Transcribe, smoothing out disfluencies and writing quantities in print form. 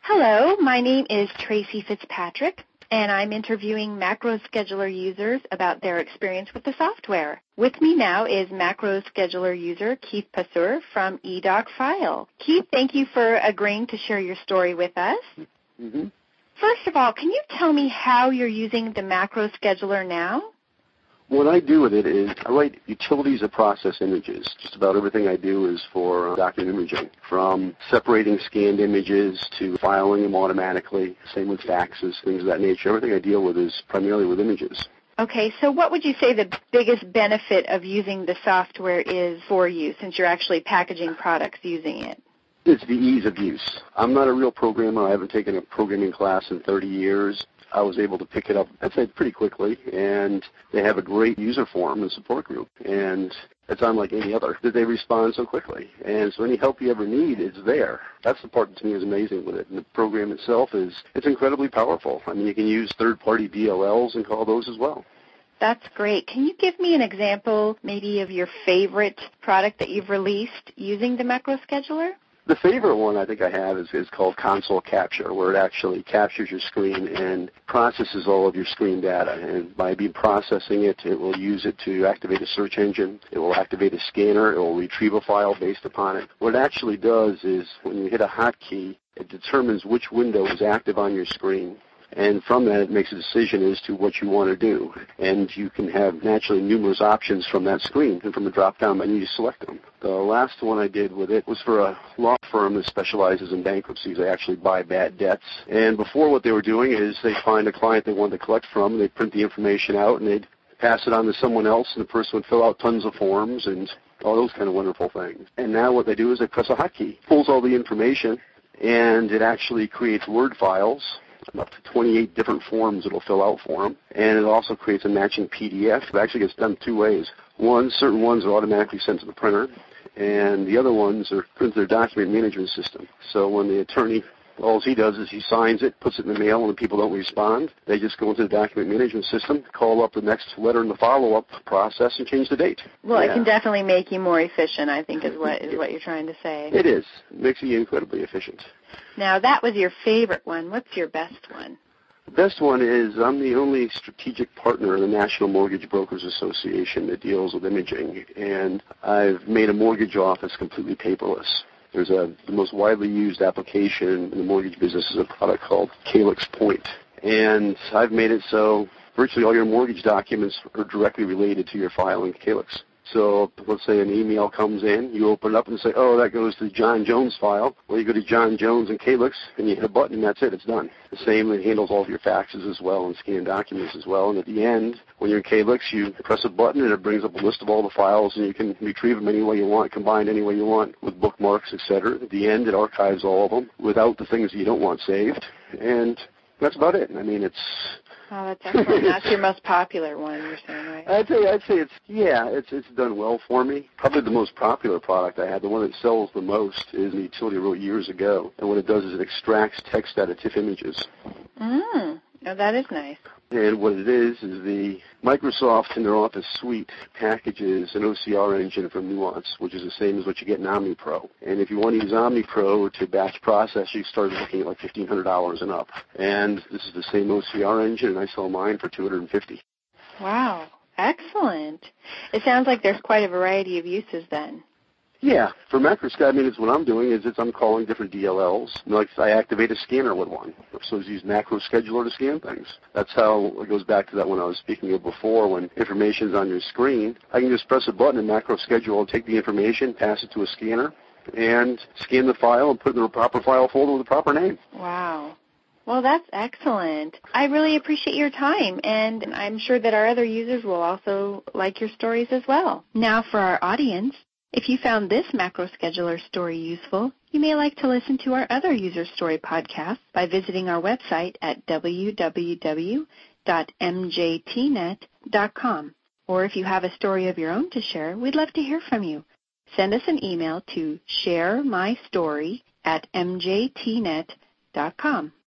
Hello, my name is Tracy Fitzpatrick, and I'm interviewing Macro Scheduler users about their experience with the software. With me now is Macro Scheduler user Keith Passur from eDocFile. Keith, thank you for agreeing to share your story with us. Mm-hmm. First of all, can you tell me how you're using the Macro Scheduler now? What I do with it is I write utilities of process images. Just about everything I do is for document imaging, from separating scanned images to filing them automatically, same with faxes, things of that nature. Everything I deal with is primarily with images. Okay, so what would you say the biggest benefit of using the software is for you, since you're actually packaging products using it? It's the ease of use. I'm not a real programmer. I haven't taken a programming class in 30 years. I was able to pick it up, I'd say, pretty quickly, and they have a great user forum and support group, and it's unlike any other that they respond so quickly. And so any help you ever need is there. That's the part that to me is amazing with it. And the program itself it's incredibly powerful. I mean, you can use third-party DLLs and call those as well. That's great. Can you give me an example maybe of your favorite product that you've released using the Macro Scheduler? The favorite one I think I have is called Console Capture, where it actually captures your screen and processes all of your screen data. And by processing it, it will use it to activate a search engine. It will activate a scanner. It will retrieve a file based upon it. What it actually does is when you hit a hotkey, it determines which window is active on your screen. And from that, it makes a decision as to what you want to do. And you can have naturally numerous options from that screen. And from the drop-down menu, you select them. The last one I did with it was for a law firm that specializes in bankruptcies. They actually buy bad debts. And before, what they were doing is they find a client they wanted to collect from, and they'd print the information out, and they'd pass it on to someone else, and the person would fill out tons of forms and all those kind of wonderful things. And now what they do is they press a hotkey, pulls all the information, and it actually creates Word files, up to 28 different forms it'll fill out for them. And it also creates a matching PDF. It actually gets done two ways. One, certain ones are automatically sent to the printer, and the other ones are put to their document management system. So when the attorney, all he does is he signs it, puts it in the mail, and when people don't respond, they just go into the document management system, call up the next letter in the follow-up process, and change the date. Well, It can definitely make you more efficient, I think, is what you're trying to say. It is. It makes you incredibly efficient. Now, that was your favorite one. What's your best one? The best one is I'm the only strategic partner in the National Mortgage Brokers Association that deals with imaging, and I've made a mortgage office completely paperless. There's the most widely used application in the mortgage business is a product called Calyx Point, and I've made it so virtually all your mortgage documents are directly related to your file in Calyx. So let's say an email comes in, you open it up and say, oh, that goes to the John Jones file. Well, you go to John Jones and Calyx, and you hit a button, and that's it. It's done. The same, it handles all of your faxes as well and scanned documents as well. And at the end, when you're in Calyx, you press a button, and it brings up a list of all the files, and you can retrieve them any way you want, combine any way you want with bookmarks, etc. At the end, it archives all of them without the things that you don't want saved. And that's about it. I mean, it's... Oh, that's excellent. That's your most popular one, you're saying, right? I'd say it's done well for me. Probably the most popular product I have, the one that sells the most, is a utility I wrote years ago. And what it does is it extracts text out of TIFF images. Oh, that is nice. And what it is the Microsoft in their Office suite packages an OCR engine from Nuance, which is the same as what you get in OmniPro. And if you want to use OmniPro to batch process, you start looking at like $1,500 and up. And this is the same OCR engine, and I sell mine for $250. Wow, excellent. It sounds like there's quite a variety of uses then. Yeah, for MacroSky, I mean, it's what I'm doing is I'm calling different DLLs. Like I activate a scanner with one. So I use Macro Scheduler to scan things. That's how it goes back to that one I was speaking of before. When information's on your screen, I can just press a button in Macro Scheduler, take the information, pass it to a scanner, and scan the file and put it in the proper file folder with the proper name. Wow. Well, that's excellent. I really appreciate your time, and I'm sure that our other users will also like your stories as well. Now for our audience, if you found this Macro Scheduler story useful, you may like to listen to our other user story podcasts by visiting our website at www.mjtnet.com. Or if you have a story of your own to share, we'd love to hear from you. Send us an email to sharemystory@mjtnet.com.